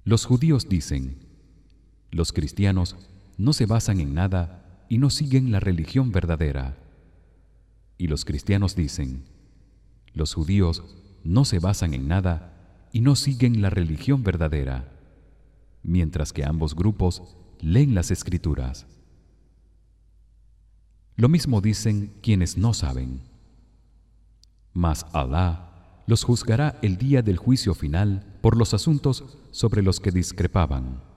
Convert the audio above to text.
Los judíos dicen: los cristianos no se basan en nada y no siguen la religión verdadera. Y los cristianos dicen: los judíos no se basan en nada y no siguen la religión verdadera, mientras que ambos grupos leen las escrituras. Lo mismo dicen quienes no saben. Mas Alá los juzgará el día del juicio final por los asuntos sobre los que discrepaban.